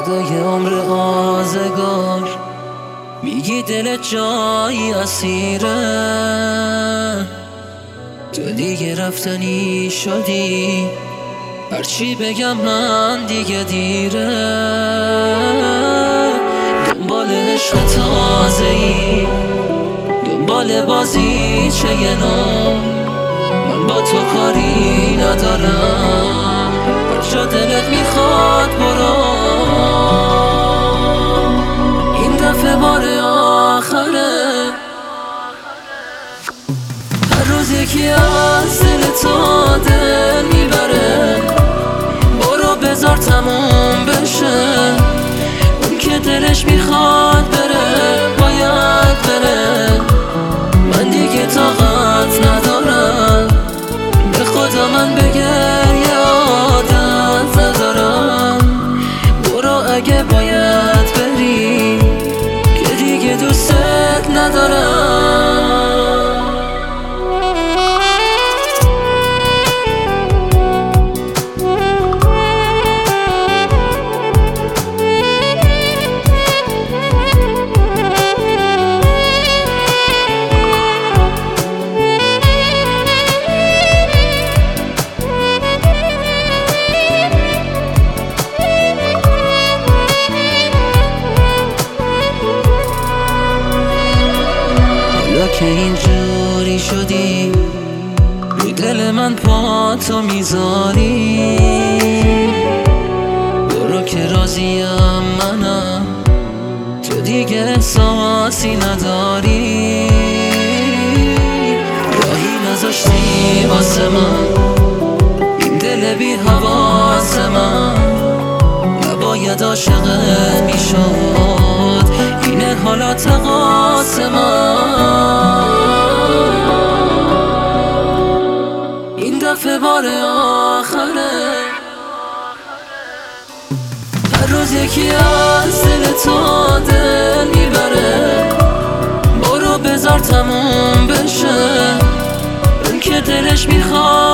وعده عمر آزگار، میگی دل جایی اسیره، تو دیگه رفتنی شدی، هرچی بگم من دیگه دیره. دنبال عشق تازه‌ای، دنبال بازی چه یه نام، من با تو کاری ندارم، هر جا دلت میخواد برو. این دفعه بار آخره، هر روز یکی از دل تو دل میبره، برو بذار تموم بشه. اون که دلش میخواد بره باید بره، من دیگه طاقت ندارم، به خدا من بگریه عادت ندارم. برو اگه باید بری که دیگه دوستت ندارم. که اینجوری شدی، رو دل من پاتو میذاری، برو که راضیم منم، تو دیگه احساسی نداری. راهی نذاشتی واسه من، این دل بی حواس من نباید عاشقت میشد، اینه حالا تقاص من. این دفعه بار آخره، هر روز یکی از دل تو دل میبره، برو بذار تموم بشه. اون که دلش میخواد